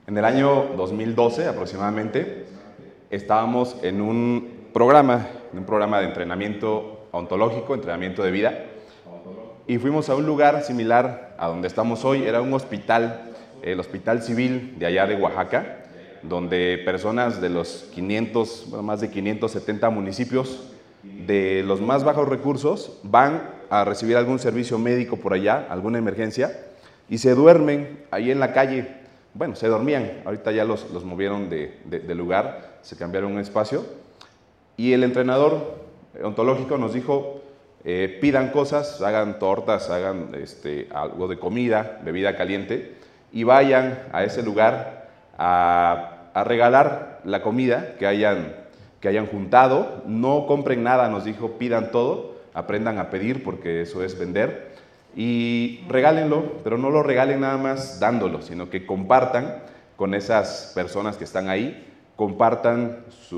En el año 2012 aproximadamente, estábamos en un programa de entrenamiento ontológico, entrenamiento de vida, y fuimos a un lugar similar a donde estamos hoy. Era un hospital, el Hospital Civil de allá de Oaxaca, donde personas de los 500, bueno, más de 570 municipios de los más bajos recursos van a recibir algún servicio médico por allá, alguna emergencia, y se duermen ahí en la calle. Bueno, se dormían, ahorita ya los movieron de lugar, se cambiaron un espacio, y el entrenador ontológico nos dijo, pidan cosas, hagan tortas, hagan algo de comida, bebida caliente, y vayan a ese lugar a regalar la comida que hayan juntado. No compren nada, nos dijo, pidan todo, aprendan a pedir porque eso es vender, y regálenlo, pero no lo regalen nada más dándolo, sino que compartan con esas personas que están ahí, compartan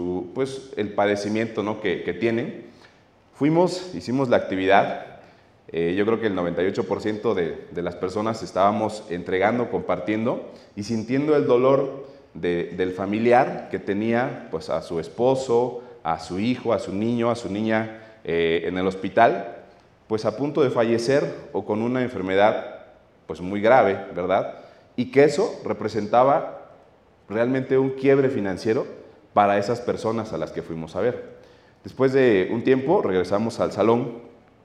el padecimiento, ¿no?, que tienen. Fuimos, hicimos la actividad. Yo creo que el 98% de las personas estábamos entregando, compartiendo y sintiendo el dolor del familiar que tenía pues a su esposo, a su hijo, a su niño, a su niña en el hospital, pues a punto de fallecer o con una enfermedad pues muy grave, ¿verdad? Y que eso representaba realmente un quiebre financiero para esas personas a las que fuimos a ver. Después de un tiempo regresamos al salón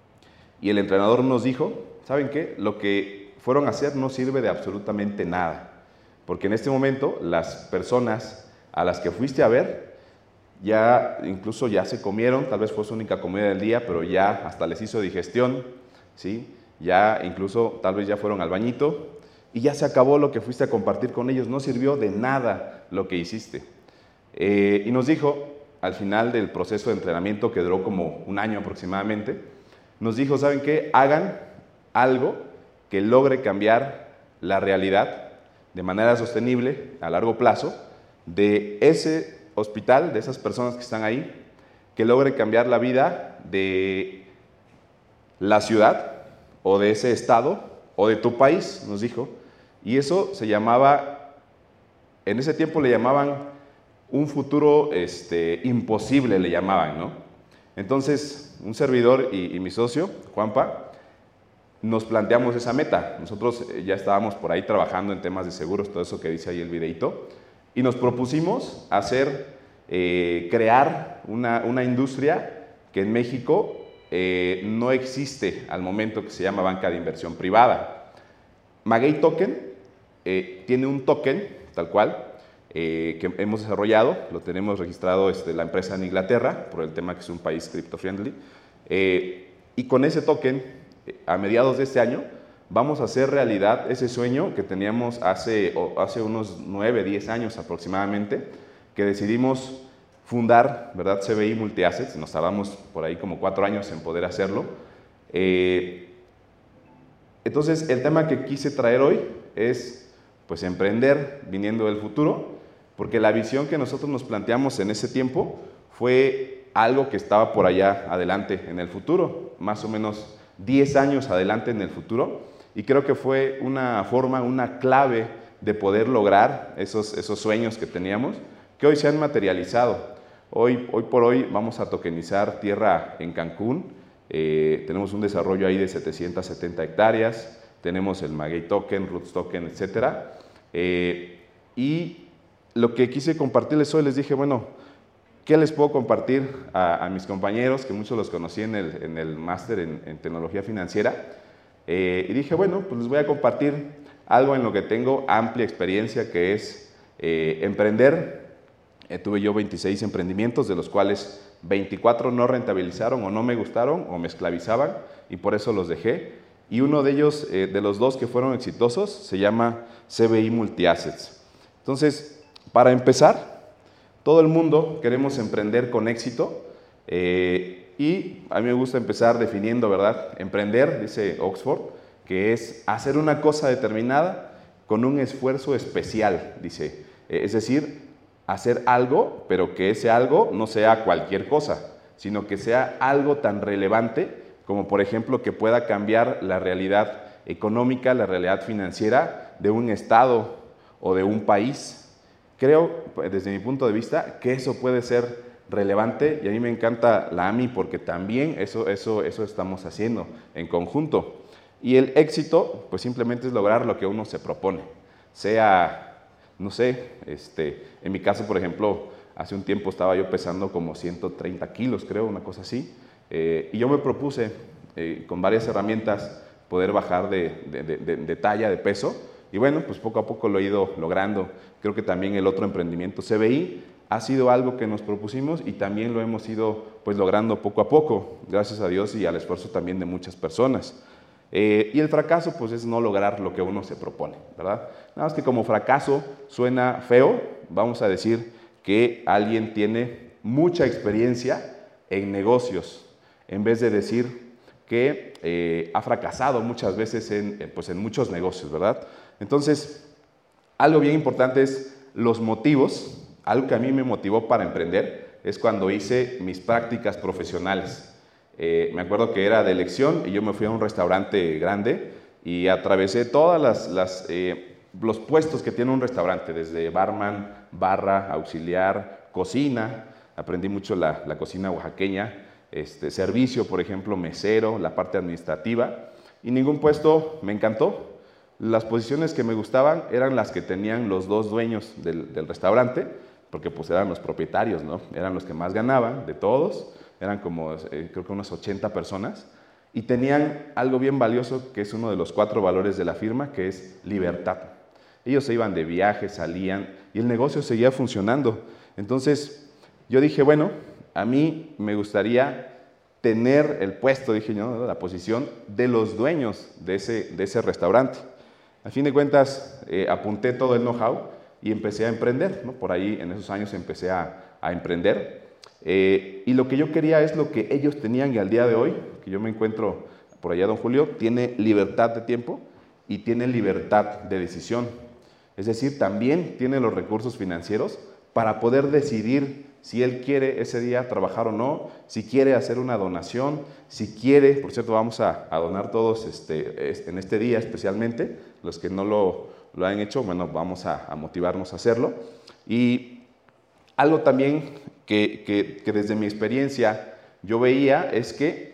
y el entrenador nos dijo, ¿saben qué? Lo que fueron a hacer no sirve de absolutamente nada, porque en este momento las personas a las que fuiste a ver incluso ya se comieron, tal vez fue su única comida del día, pero ya hasta les hizo digestión, ¿sí? Ya incluso tal vez ya fueron al bañito y ya se acabó lo que fuiste a compartir con ellos, no sirvió de nada lo que hiciste. Y nos dijo, al final del proceso de entrenamiento, que duró como un año aproximadamente, nos dijo, ¿saben qué? Hagan algo que logre cambiar la realidad de manera sostenible a largo plazo de ese hospital, de esas personas que están ahí, que logre cambiar la vida de la ciudad o de ese estado o de tu país, nos dijo. Y eso se llamaba, en ese tiempo le llamaban un futuro imposible, le llamaban, ¿no? Entonces, un servidor y mi socio, Juanpa, nos planteamos esa meta. Nosotros ya estábamos por ahí trabajando en temas de seguros, todo eso que dice ahí el videito, y nos propusimos crear una industria que en México no existe al momento, que se llama banca de inversión privada. Maguey Token tiene un token, tal cual, que hemos desarrollado, lo tenemos registrado la empresa en Inglaterra, por el tema que es un país crypto-friendly, y con ese token, a mediados de este año, vamos a hacer realidad ese sueño que teníamos hace unos 9, 10 años aproximadamente, que decidimos fundar, ¿verdad?, CBI Multiassets. Nos tardamos por ahí como 4 años en poder hacerlo. Entonces, el tema que quise traer hoy es pues emprender viniendo del futuro, porque la visión que nosotros nos planteamos en ese tiempo fue algo que estaba por allá adelante en el futuro, más o menos 10 años adelante en el futuro, y creo que fue una forma, una clave de poder lograr esos sueños que teníamos, que hoy se han materializado. Hoy por hoy vamos a tokenizar tierra en Cancún, tenemos un desarrollo ahí de 770 hectáreas, tenemos el Maguey Token, Roots Token, etcétera. Y lo que quise compartirles hoy, les dije, bueno, ¿qué les puedo compartir a mis compañeros, que muchos los conocí en el máster en tecnología financiera? Y dije, bueno, pues les voy a compartir algo en lo que tengo amplia experiencia, que es emprender. Tuve yo 26 emprendimientos, de los cuales 24 no rentabilizaron o no me gustaron o me esclavizaban, y por eso los dejé. Y uno de ellos, de los 2 que fueron exitosos, se llama CBI Multiassets. Entonces, para empezar, todo el mundo queremos emprender con éxito, y a mí me gusta empezar definiendo, ¿verdad? Emprender, dice Oxford, que es hacer una cosa determinada con un esfuerzo especial, dice. Es decir, hacer algo, pero que ese algo no sea cualquier cosa, sino que sea algo tan relevante como, por ejemplo, que pueda cambiar la realidad económica, la realidad financiera de un estado o de un país. Creo, desde mi punto de vista, que eso puede ser relevante y a mí me encanta la AMI porque también eso estamos haciendo en conjunto. Y el éxito, pues simplemente es lograr lo que uno se propone. Sea, no sé, en mi caso, por ejemplo, hace un tiempo estaba yo pesando como 130 kilos, creo, una cosa así. Y yo me propuse, con varias herramientas, poder bajar de talla, de peso. Y bueno, pues poco a poco lo he ido logrando. Creo que también el otro emprendimiento, CBI, ha sido algo que nos propusimos y también lo hemos ido pues logrando poco a poco, gracias a Dios y al esfuerzo también de muchas personas. Y el fracaso pues es no lograr lo que uno se propone, ¿verdad? Nada más que como fracaso suena feo, vamos a decir que alguien tiene mucha experiencia en negocios, en vez de decir que ha fracasado muchas veces en muchos negocios, ¿verdad? Entonces, algo bien importante es los motivos. Algo que a mí me motivó para emprender es cuando hice mis prácticas profesionales. Me acuerdo que era de elección y yo me fui a un restaurante grande y atravesé todas los puestos que tiene un restaurante, desde barman, barra, auxiliar, cocina. Aprendí mucho la cocina oaxaqueña, servicio, por ejemplo, mesero, la parte administrativa, y ningún puesto me encantó. Las posiciones que me gustaban eran las que tenían los dos dueños del restaurante, porque pues eran los propietarios, ¿no? Eran los que más ganaban de todos, eran como creo que unas 80 personas, y tenían algo bien valioso que es uno de los 4 valores de la firma, que es libertad. Ellos se iban de viaje, salían, y el negocio seguía funcionando. Entonces yo dije, bueno, a mí me gustaría tener el puesto, dije yo, ¿no? La posición de los dueños de ese restaurante. A fin de cuentas, apunté todo el know-how y empecé a emprender, ¿no? Por ahí, en esos años, empecé a emprender. Y lo que yo quería es lo que ellos tenían y al día de hoy, que yo me encuentro por allá, don Julio, tiene libertad de tiempo y tiene libertad de decisión. Es decir, también tiene los recursos financieros para poder decidir si él quiere ese día trabajar o no, si quiere hacer una donación, si quiere, por cierto, vamos a donar todos en este día especialmente, los que no lo han hecho, bueno, vamos a motivarnos a hacerlo. Y algo también que desde mi experiencia yo veía es que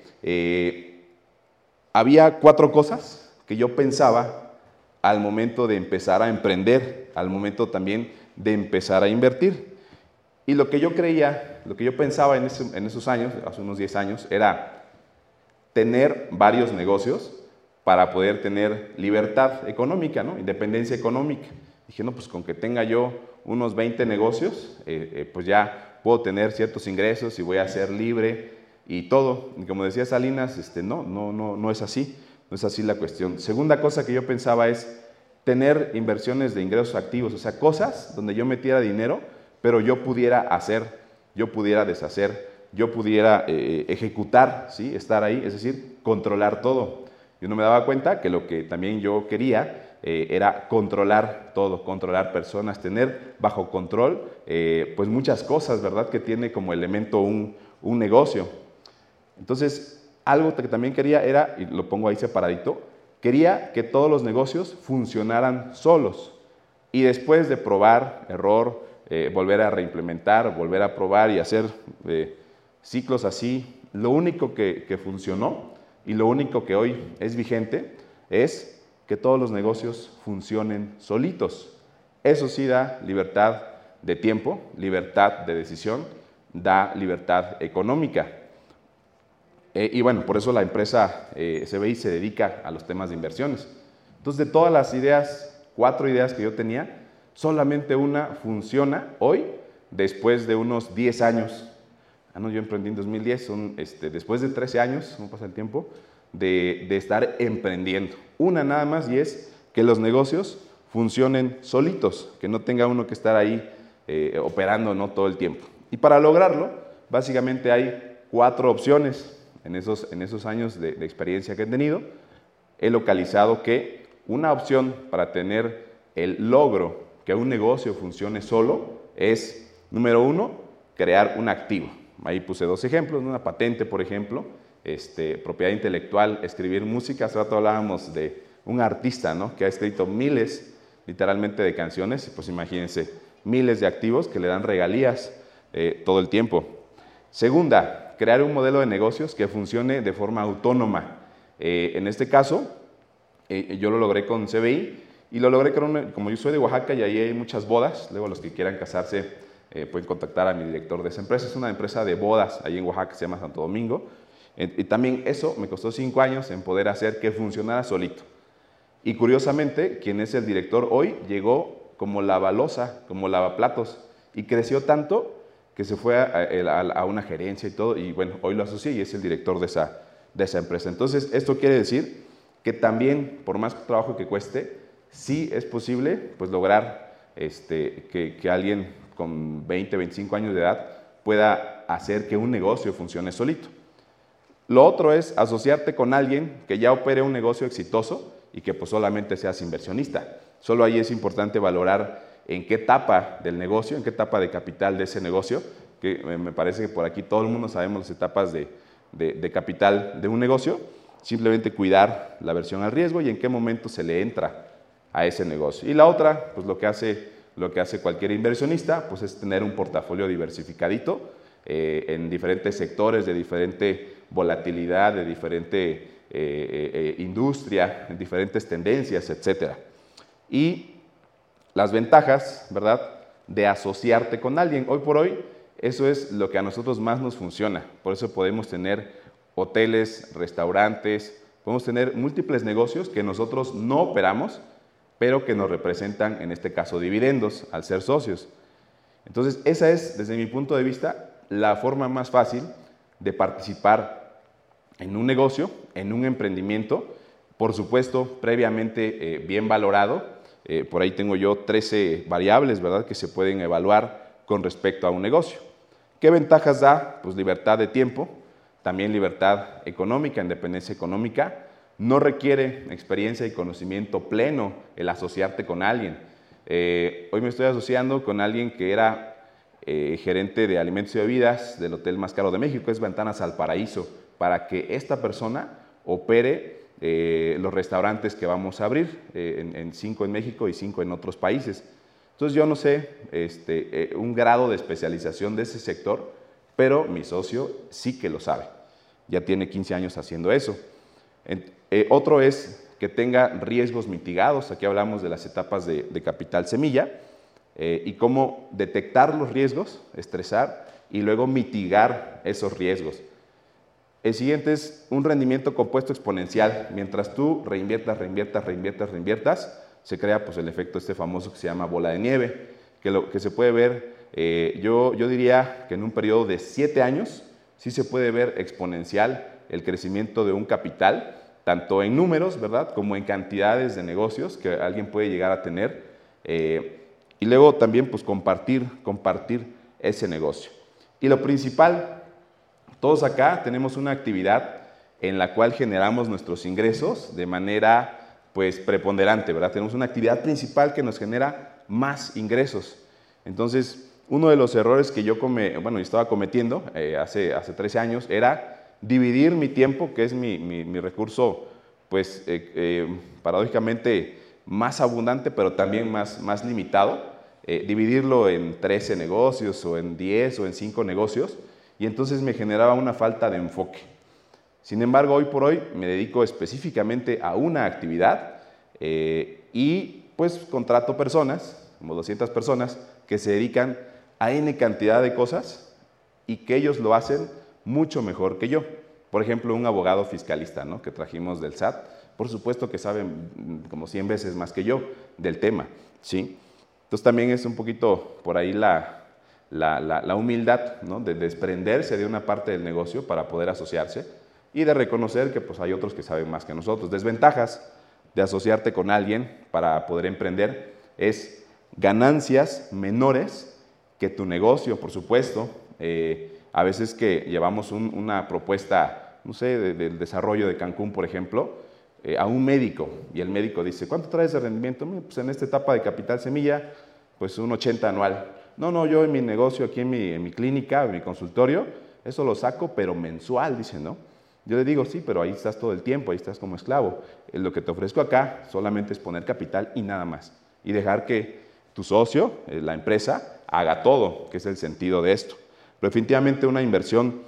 había 4 cosas que yo pensaba al momento de empezar a emprender, al momento también de empezar a invertir. Y lo que yo creía, lo que yo pensaba en esos años, hace unos 10 años, era tener varios negocios para poder tener libertad económica, ¿no? Independencia económica. Dije, no, pues con que tenga yo unos 20 negocios, pues ya puedo tener ciertos ingresos y voy a ser libre y todo. Y como decía Salinas, no es así, no es así la cuestión. Segunda cosa que yo pensaba es tener inversiones de ingresos activos, o sea, cosas donde yo metiera dinero, pero yo pudiera hacer, yo pudiera deshacer, yo pudiera ejecutar, ¿sí? Estar ahí, es decir, controlar todo. Yo no me daba cuenta que lo que también yo quería era controlar todo, controlar personas, tener bajo control pues muchas cosas, ¿verdad? Que tiene como elemento un negocio. Entonces, algo que también quería era, y lo pongo ahí separadito, quería que todos los negocios funcionaran solos. Y después de probar, error, volver a reimplementar, volver a probar y hacer ciclos así, lo único que funcionó y lo único que hoy es vigente es que todos los negocios funcionen solitos. Eso sí da libertad de tiempo, libertad de decisión, da libertad económica. Y bueno, por eso la empresa CBI se dedica a los temas de inversiones. Entonces, de todas las ideas, 4 ideas que yo tenía, solamente una funciona hoy, después de unos 10 años. Yo emprendí en 2010, después de 13 años, no pasa el tiempo, de estar emprendiendo. Una nada más, y es que los negocios funcionen solitos, que no tenga uno que estar ahí operando, ¿no? Todo el tiempo. Y para lograrlo, básicamente hay 4 opciones. En esos años de experiencia que he tenido, he localizado que una opción para tener el logro que un negocio funcione solo es, número 1, crear un activo. Ahí puse 2 ejemplos, una patente, por ejemplo, propiedad intelectual, escribir música. Hace rato hablábamos de un artista, ¿no? Que ha escrito miles literalmente de canciones, pues imagínense, miles de activos que le dan regalías todo el tiempo. Segunda, crear un modelo de negocios que funcione de forma autónoma. En este caso, yo lo logré con CBI y lo logré como yo soy de Oaxaca y ahí hay muchas bodas, luego los que quieran casarse pueden contactar a mi director de esa empresa. Es una empresa de bodas ahí en Oaxaca, se llama Santo Domingo. Y también eso me costó 5 años en poder hacer que funcionara solito. Y curiosamente, quien es el director hoy llegó como lavalosa, como lavaplatos, y creció tanto que se fue a una gerencia y todo, y bueno, hoy lo asocié y es el director de esa empresa. Entonces, esto quiere decir que también, por más trabajo que cueste, sí es posible pues, lograr que alguien con 20, 25 años de edad pueda hacer que un negocio funcione solito. Lo otro es asociarte con alguien que ya opere un negocio exitoso y que pues solamente seas inversionista. Solo ahí es importante valorar en qué etapa del negocio, en qué etapa de capital de ese negocio, que me parece que por aquí todo el mundo sabemos las etapas de capital de un negocio, simplemente cuidar la aversión al riesgo y en qué momento se le entra a ese negocio. Y la otra, pues lo que hace cualquier inversionista, pues es tener un portafolio diversificadito en diferentes sectores, de diferente volatilidad, de diferente industria, en diferentes tendencias, etc. Y las ventajas, ¿verdad?, de asociarte con alguien. Hoy por hoy, eso es lo que a nosotros más nos funciona. Por eso podemos tener hoteles, restaurantes, podemos tener múltiples negocios que nosotros no operamos, pero que nos representan, en este caso, dividendos, al ser socios. Entonces, esa es, desde mi punto de vista, la forma más fácil de participar en un negocio, en un emprendimiento, por supuesto, previamente bien valorado. Por ahí tengo yo 13 variables, ¿verdad?, que se pueden evaluar con respecto a un negocio. ¿Qué ventajas da? Pues libertad de tiempo, también libertad económica, independencia económica. No requiere experiencia y conocimiento pleno el asociarte con alguien. Hoy me estoy asociando con alguien que era gerente de alimentos y bebidas del hotel más caro de México, es Ventanas al Paraíso, para que esta persona opere los restaurantes que vamos a abrir, en 5 en México y 5 en otros países. Entonces yo no sé un grado de especialización de ese sector, pero mi socio sí que lo sabe. Ya tiene 15 años haciendo eso. Otro es que tenga riesgos mitigados. Aquí hablamos de las etapas de capital semilla y cómo detectar los riesgos, estresar y luego mitigar esos riesgos. El siguiente es un rendimiento compuesto exponencial. Mientras tú reinviertas, se crea pues, el efecto famoso que se llama bola de nieve, que se puede ver, yo diría que en un periodo de 7 años sí se puede ver exponencial el crecimiento de un capital, tanto en números, ¿verdad?, como en cantidades de negocios que alguien puede llegar a tener, y luego también pues, compartir ese negocio. Y lo principal, todos acá tenemos una actividad en la cual generamos nuestros ingresos de manera pues preponderante, ¿verdad? Tenemos una actividad principal que nos genera más ingresos. Entonces, uno de los errores que yo estaba cometiendo hace 13 años era dividir mi tiempo, que es mi recurso, pues paradójicamente más abundante, pero también más limitado, dividirlo en 13 negocios o en 10 o en 5 negocios, y entonces me generaba una falta de enfoque. Sin embargo, hoy por hoy me dedico específicamente a una actividad y pues contrato personas, como 200 personas, que se dedican a N cantidad de cosas y que ellos lo hacen mucho mejor que yo. Por ejemplo, un abogado fiscalista, ¿no?, que trajimos del SAT, por supuesto que saben como 100 veces más que yo del tema, ¿sí? Entonces también es un poquito por ahí la humildad, ¿no?, de desprenderse de una parte del negocio para poder asociarse y de reconocer que pues, hay otros que saben más que nosotros. Desventajas de asociarte con alguien para poder emprender es ganancias menores que tu negocio, por supuesto. A veces que llevamos una propuesta, no sé, del desarrollo de Cancún, por ejemplo, a un médico, y el médico dice, ¿cuánto traes de rendimiento? Pues en esta etapa de capital semilla, pues un 80 anual. No, yo en mi negocio, aquí en mi clínica, en mi consultorio, eso lo saco, pero mensual, dice, ¿no? Yo le digo, sí, pero ahí estás todo el tiempo, ahí estás como esclavo. Lo que te ofrezco acá solamente es poner capital y nada más. y dejar que tu socio, la empresa, haga todo, que es el sentido de esto. Pero definitivamente una inversión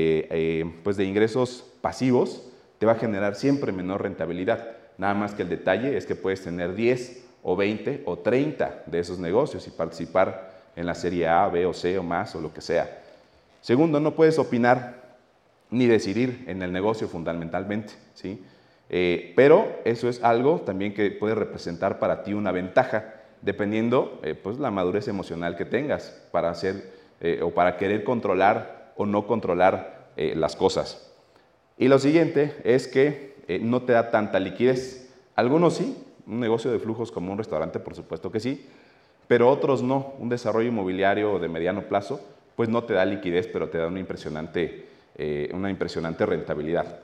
pues de ingresos pasivos te va a generar siempre menor rentabilidad. Nada más que el detalle es que puedes tener 10 o 20 o 30 de esos negocios y participar en la serie A, B o C o más o lo que sea. Segundo, no puedes opinar ni decidir en el negocio fundamentalmente, ¿sí? Pero eso es algo también que puede representar para ti una ventaja, dependiendo pues la madurez emocional que tengas para hacer o para querer controlar o no controlar las cosas. Y lo siguiente es que no te da tanta liquidez. Algunos sí, un negocio de flujos como un restaurante, por supuesto que sí, pero otros no. Un desarrollo inmobiliario de mediano plazo, pues no te da liquidez, pero te da una impresionante rentabilidad.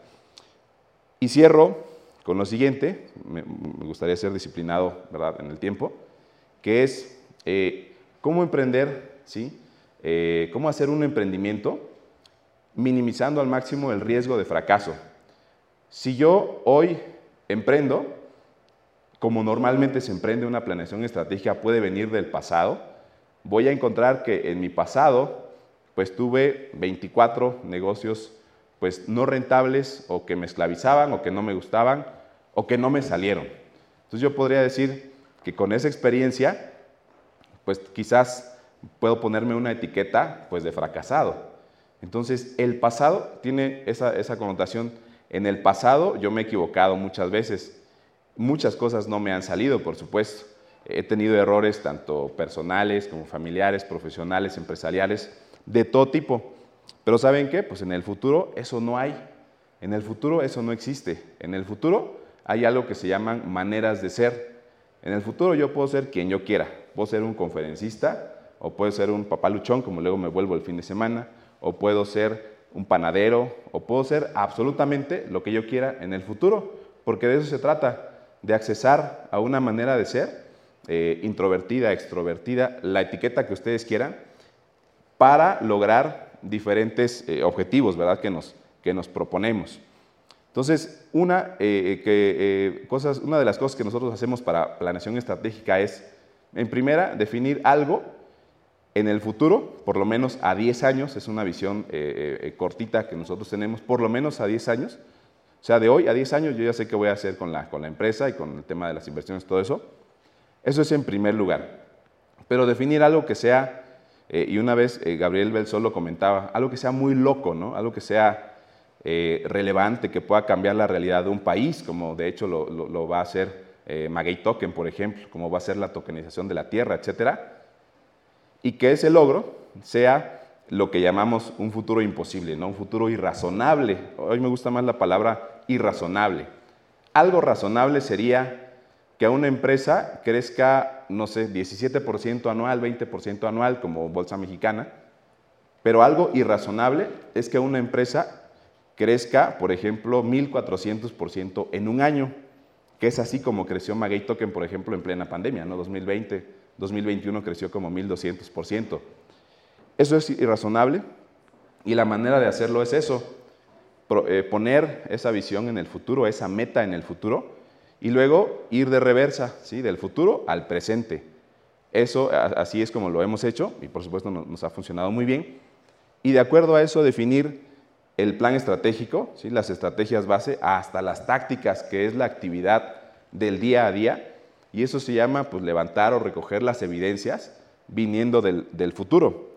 Y cierro con lo siguiente, me gustaría ser disciplinado, ¿verdad?, en el tiempo, que es cómo emprender, ¿sí? Cómo hacer un emprendimiento minimizando al máximo el riesgo de fracaso. Si yo hoy emprendo, como normalmente se emprende una planeación estratégica, puede venir del pasado, voy a encontrar que en mi pasado pues tuve 24 negocios pues no rentables o que me esclavizaban o que no me gustaban o que no me salieron. Entonces yo podría decir que con esa experiencia pues quizás puedo ponerme una etiqueta pues de fracasado. Entonces el pasado tiene esa connotación. En el pasado yo me he equivocado muchas veces, muchas cosas no me han salido, por supuesto. He tenido errores tanto personales como familiares, profesionales, empresariales, de todo tipo. Pero ¿saben qué? Pues en el futuro eso no hay. En el futuro eso no existe. En el futuro hay algo que se llaman maneras de ser. En el futuro yo puedo ser quien yo quiera. Puedo ser un conferencista o puedo ser un papaluchón, como luego me vuelvo el fin de semana, o puedo ser un panadero, o puedo ser absolutamente lo que yo quiera en el futuro, porque de eso se trata, de accesar a una manera de ser introvertida, extrovertida, la etiqueta que ustedes quieran, para lograr diferentes objetivos, ¿verdad?, que nos proponemos. Entonces, una de las cosas que nosotros hacemos para planeación estratégica es, en primera, definir algo en el futuro, por lo menos a 10 años, es una visión cortita que nosotros tenemos, por lo menos a 10 años. O sea, de hoy a 10 años yo ya sé qué voy a hacer con la empresa y con el tema de las inversiones, todo eso. Eso es en primer lugar. Pero definir algo que sea, y una vez Gabriel Belsol lo comentaba, algo que sea muy loco, ¿no? Algo que sea relevante, que pueda cambiar la realidad de un país, como de hecho lo va a hacer Maguey Token, por ejemplo, como va a ser la tokenización de la tierra, etcétera. Y que ese logro sea lo que llamamos un futuro imposible, ¿no? Un futuro irrazonable. Hoy me gusta más la palabra irrazonable. Algo razonable sería que a una empresa crezca, no sé, 17% anual, 20% anual, como Bolsa Mexicana, pero algo irrazonable es que a una empresa crezca, por ejemplo, 1,400% en un año, que es así como creció Maguey Token, por ejemplo, en plena pandemia, ¿no? 2021 creció como 1,200%. Eso es irrazonable y la manera de hacerlo es eso, poner esa visión en el futuro, esa meta en el futuro y luego ir de reversa, ¿sí?, del futuro al presente. Eso así es como lo hemos hecho y por supuesto nos ha funcionado muy bien. Y de acuerdo a eso definir el plan estratégico, ¿sí?, las estrategias base hasta las tácticas, que es la actividad del día a día. Y eso se llama pues, levantar o recoger las evidencias viniendo del futuro.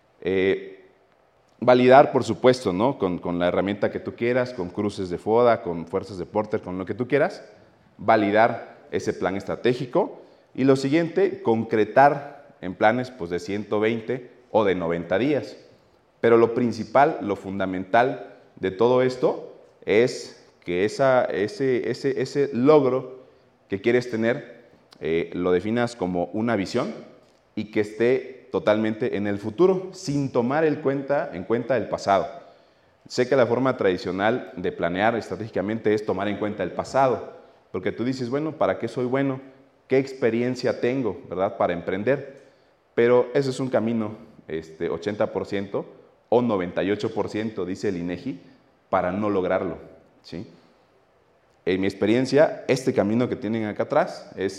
Validar, por supuesto, ¿no?, con la herramienta que tú quieras, con cruces de FODA, con fuerzas de Porter, con lo que tú quieras, validar ese plan estratégico. Y lo siguiente, concretar en planes pues, de 120 o de 90 días. Pero lo principal, lo fundamental de todo esto es que ese logro que quieres tener lo definas como una visión y que esté totalmente en el futuro, sin tomar en cuenta el pasado. Sé que la forma tradicional de planear estratégicamente es tomar en cuenta el pasado, porque tú dices, bueno, ¿para qué soy bueno? ¿Qué experiencia tengo, verdad, para emprender? Pero ese es un camino 80% o 98%, dice el INEGI, para no lograrlo, ¿sí? En mi experiencia, este camino que tienen acá atrás es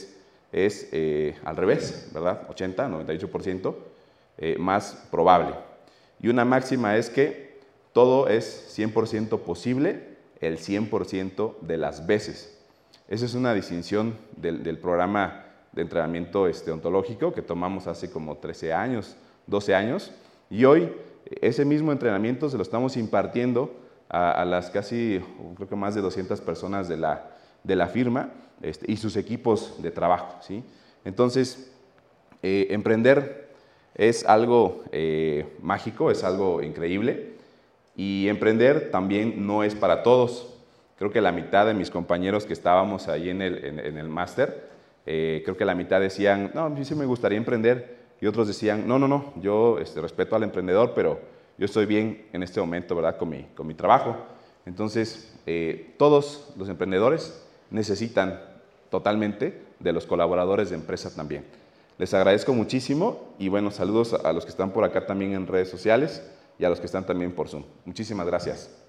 es al revés, ¿verdad? 80, 98% más probable. Y una máxima es que todo es 100% posible el 100% de las veces. Esa es una distinción del programa de entrenamiento ontológico que tomamos hace como 13 años, 12 años, y hoy ese mismo entrenamiento se lo estamos impartiendo a las casi, creo que más de 200 personas de la firma y sus equipos de trabajo, ¿sí? Entonces, emprender es algo mágico, es algo increíble, y emprender también no es para todos. Creo que la mitad de mis compañeros que estábamos ahí en el máster, creo que la mitad decían, no, a mí sí me gustaría emprender, y otros decían, no, yo respeto al emprendedor, pero yo estoy bien en este momento, ¿verdad?, con mi trabajo. Entonces, todos los emprendedores necesitan totalmente de los colaboradores de empresa también. Les agradezco muchísimo y bueno, saludos a los que están por acá también en redes sociales y a los que están también por Zoom. Muchísimas gracias.